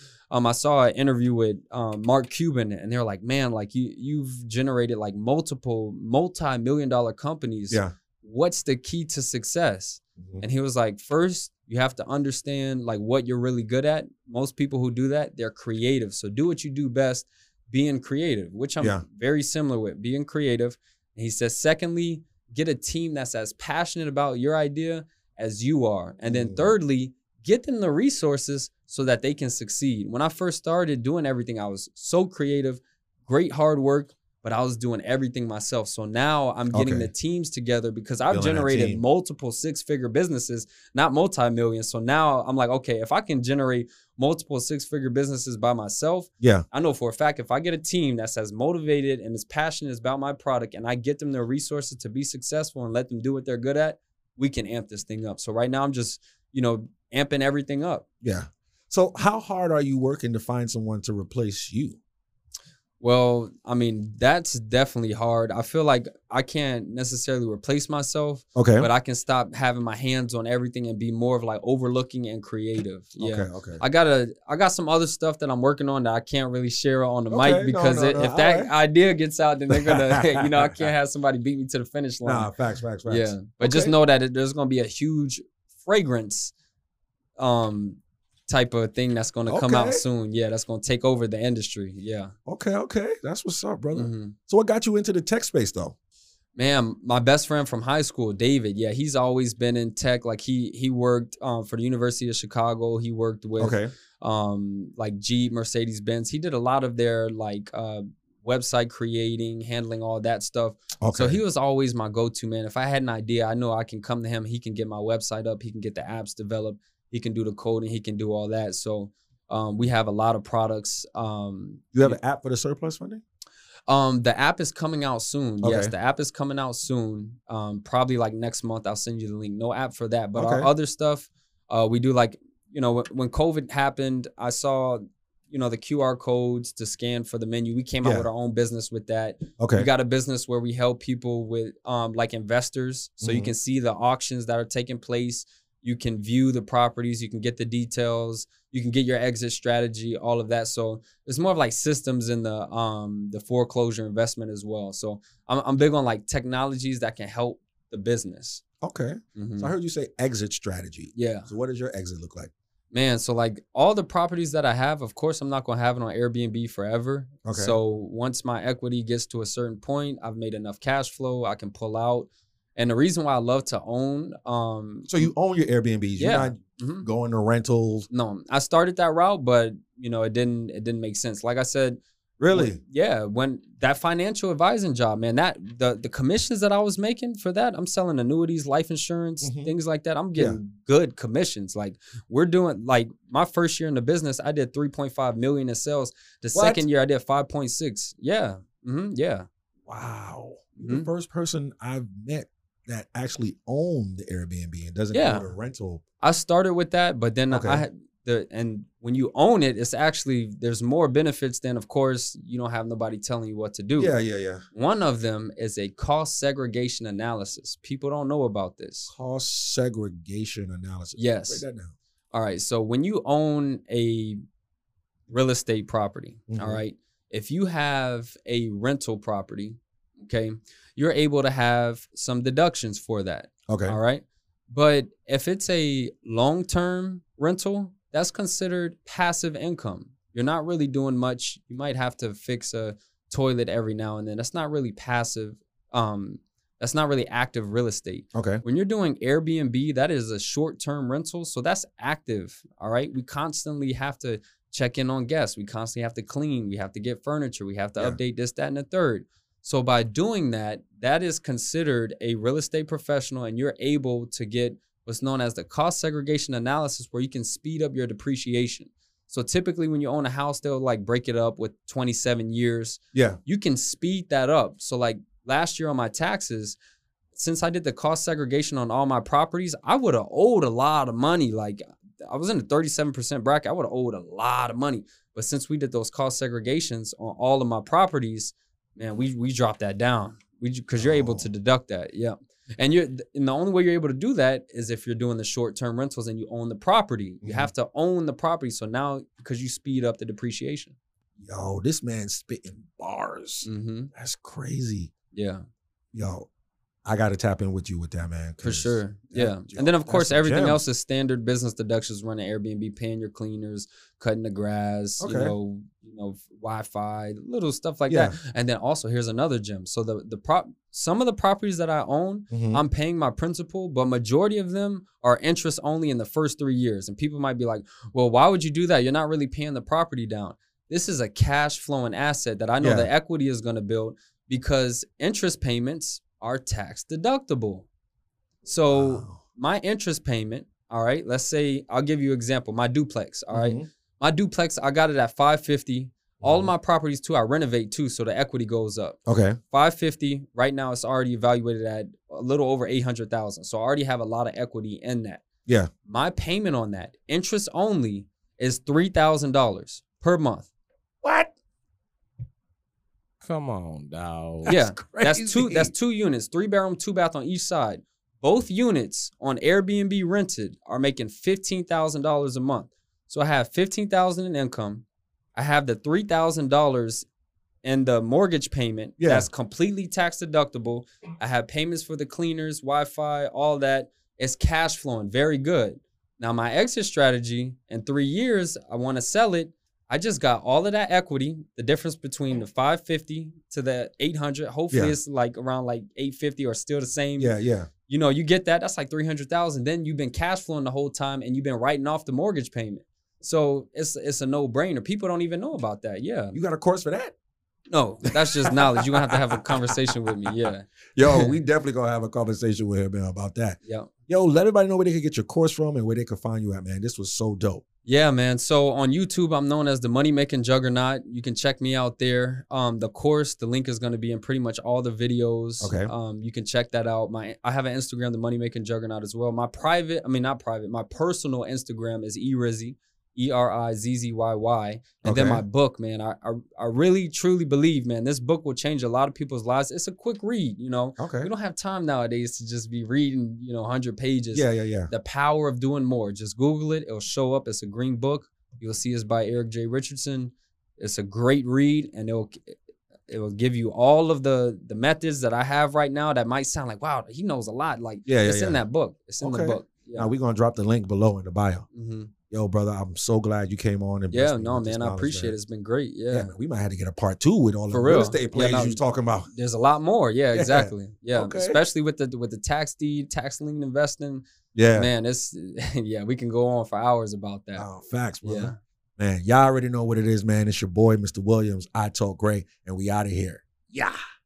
I saw an interview with Mark Cuban, and they're like, man, like you've generated like multiple multi-million-dollar companies. Yeah. What's the key to success? And he was like, first, you have to understand like what you're really good at. Most people who do that, they're creative. So do what you do best, being creative, which I'm very similar with, being creative. And he says, secondly, get a team that's as passionate about your idea as you are. And then thirdly, get them the resources so that they can succeed. When I first started doing everything, I was so creative, great hard work, but I was doing everything myself. So now I'm getting the teams together because I've generated multiple 6-figure businesses, not multi-million. So now I'm like, okay, if I can generate multiple 6-figure businesses by myself, I know for a fact if I get a team that's as motivated and as passionate about my product and I get them the resources to be successful and let them do what they're good at, we can amp this thing up. So right now I'm just, you know, amping everything up. Yeah. So how hard are you working to find someone to replace you? Well, I mean, that's definitely hard. I feel like I can't necessarily replace myself, but I can stop having my hands on everything and be more of like overlooking and creative. Yeah. Okay. I got some other stuff that I'm working on that I can't really share on the mic because if that idea gets out, then they're gonna, you know, I can't have somebody beat me to the finish line. Nah, facts. Yeah, but just know that there's gonna be a huge fragrance, type of thing that's going to come out soon. Yeah, that's going to take over the industry. Yeah. Okay. That's what's up, brother. So what got you into the tech space though? Man, my best friend from high school, David, yeah, he's always been in tech. Like he worked for the University of Chicago. He worked with like Jeep, Mercedes-Benz. He did a lot of their like website creating, handling all that stuff. So he was always my go-to, man. If I had an idea, I know I can come to him. He can get my website up. He can get the apps developed. He can do the coding. He can do all that. So we have a lot of products. You have an app for the surplus funding? The app is coming out soon. Yes, the app is coming out soon. Probably like next month. I'll send you the link. No app for that. But our other stuff, we do like, you know, when COVID happened, I saw, you know, the QR codes to scan for the menu. We came out with our own business with that. We got a business where we help people with like investors. So you can see the auctions that are taking place. You can view the properties, you can get the details, you can get your exit strategy, all of that. So it's more of like systems in the foreclosure investment as well. So I'm big on like technologies that can help the business. Okay. So I heard you say exit strategy. Yeah. So what does your exit look like? Man, so like all the properties that I have, of course, I'm not going to have it on Airbnb forever. So once my equity gets to a certain point, I've made enough cash flow, I can pull out. And the reason why I love to own, so you own your Airbnbs. You're not going to rentals. No, I started that route, but you know, it didn't make sense. Like I said, really, when that financial advising job, man, that the commissions that I was making for that, I'm selling annuities, life insurance, things like that. I'm getting good commissions. Like we're doing, like my first year in the business, I did 3.5 million in sales. The second year, I did 5.6. Yeah, yeah. Wow, the first person I've met that actually owned the Airbnb and doesn't go to rental. I started with that, but then I had and when you own it, it's actually, there's more benefits than, of course, you don't have nobody telling you what to do. Yeah. One of them is a cost segregation analysis. People don't know about this. Cost segregation analysis. Yes. Break that down. All right. So when you own a real estate property, all right, if you have a rental property, okay, you're able to have some deductions for that. Okay. All right. But if it's a long-term rental, that's considered passive income. You're not really doing much. You might have to fix a toilet every now and then. That's not really passive. That's not really active real estate. Okay. When you're doing Airbnb, that is a short-term rental. So that's active. All right. We constantly have to check in on guests. We constantly have to clean. We have to get furniture. We have to update this, that, and the third. So by doing that, that is considered a real estate professional, and you're able to get what's known as the cost segregation analysis, where you can speed up your depreciation. So typically when you own a house, they'll like break it up with 27 years. Yeah. You can speed that up. So like last year on my taxes, since I did the cost segregation on all my properties, I would have owed a lot of money. Like I was in the 37% bracket. I would have owed a lot of money. But since we did those cost segregations on all of my properties, man, we dropped that down. Because you're able to deduct that. Yeah. And the only way you're able to do that is if you're doing the short-term rentals and you own the property. You have to own the property. So now, because you speed up the depreciation. Yo, this man's spitting bars. That's crazy. Yeah. Yo, I got to tap in with you with that, man. For sure. Yeah. And then, of course, everything else is standard business deductions, running Airbnb, paying your cleaners, cutting the grass, you know, Wi-Fi, little stuff like that. And then also, here's another gem. So some of the properties that I own, I'm paying my principal, but majority of them are interest only in the first 3 years. And people might be like, well, why would you do that? You're not really paying the property down. This is a cash flowing asset that I know the equity is going to build, because interest payments are tax deductible. So my interest payment, all right, let's say, I'll give you an example, my duplex, all right. My duplex, I got it at $550. All of my properties too, I renovate too, so the equity goes up. Okay. $550, right now it's already evaluated at a little over 800,000. So I already have a lot of equity in that. Yeah. My payment on that, interest only, is $3,000 per month. What? Come on, dog. Yeah, that's two units, 3-bedroom, 2-bath on each side. Both units on Airbnb rented are making $15,000 a month. So I have $15,000 in income. I have the $3,000 in the mortgage payment that's completely tax deductible. I have payments for the cleaners, Wi-Fi, all that. It's cash flowing very good. Now my exit strategy, in 3 years, I want to sell it. I just got all of that equity, the difference between the 550 to the 800. Hopefully it's like around like 850 or still the same. Yeah. You know, you get that, that's like 300,000. Then you've been cash flowing the whole time and you've been writing off the mortgage payment. So it's a no-brainer. People don't even know about that. Yeah. You got a course for that? No, that's just knowledge. You're going to have a conversation with me. Yeah. Yo, we definitely going to have a conversation with him, man, about that. Yeah. Yo, let everybody know where they can get your course from and where they can find you at, man. This was so dope. Yeah, man. So on YouTube, I'm known as the Money Making Juggernaut. You can check me out there. The course, the link is going to be in pretty much all the videos. Okay. You can check that out. I have an Instagram, the Money Making Juggernaut as well. My personal Instagram is erizzy, ERIZZYY. And then my book, man, I really truly believe, man, this book will change a lot of people's lives. It's a quick read, you know. We don't have time nowadays to just be reading, 100 pages. Yeah. The Power of Doing More. Just Google it. It'll show up. It's a green book. You'll see it's by Eric J. Richardson. It's a great read, and it will give you all of the methods that I have right now that might sound like, wow, he knows a lot. Like, it's in that book. It's in the book. Yeah. Now, we're going to drop the link below in the bio. Yo, brother, I'm so glad you came on. And man, I appreciate it. It's been great. Yeah, man, we might have to get a part 2 with all the real estate plays you was talking about. There's a lot more. Yeah, exactly. Yeah, especially with the tax deed, tax lien investing. Yeah, man, we can go on for hours about that. Oh, facts, brother. Yeah. Man, y'all already know what it is, man. It's your boy, Mr. Williams. I Talk Great, and we out of here. Yeah.